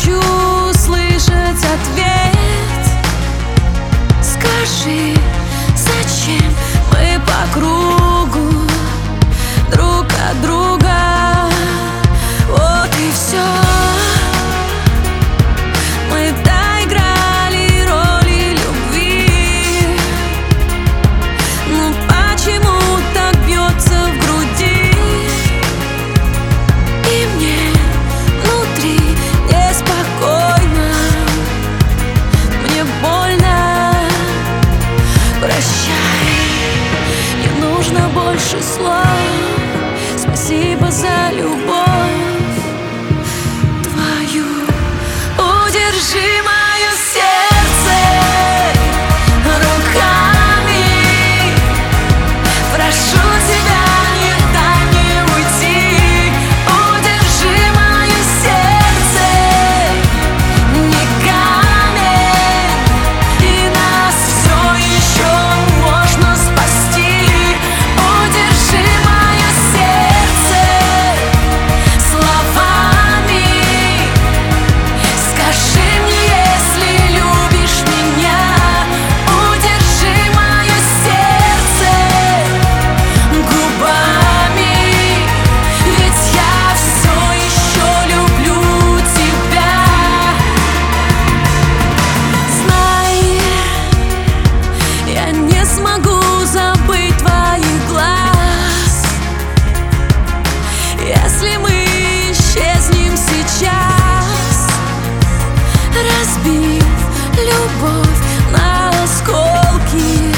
хочу слышать ответ. Скажи, зачем мы по кругу друг от друга? Вот и все. Мы доиграли роли любви. Но почему так бьется в груди? И мне внутри неспокойно, мне больно. Прощай, не нужно больше слов. Спасибо за любовь твою. Удержи мое сердце руками. Прошу тебя, не дай мне уйти. Удержи мое сердце, не камень, и нас все еще можно спасти. Удержи мое сердце словами. Скажи мне, если любишь меня. Удержи мое сердце губами, ведь я все еще люблю тебя. Знай, я не смогу забыть твоих глаз, если мы исчезнем сейчас, разбив любовь на осколки,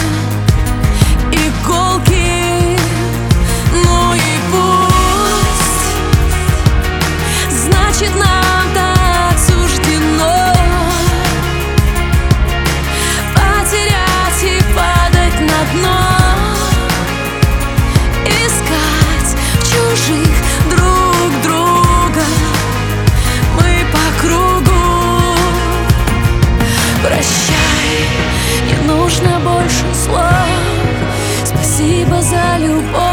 иголки. Ну и пусть, значит, нам так суждено потерять и падать на дно, искать в чужих друг друга. Мы по кругу. Прощай, не нужно больше слов. Спасибо за любовь.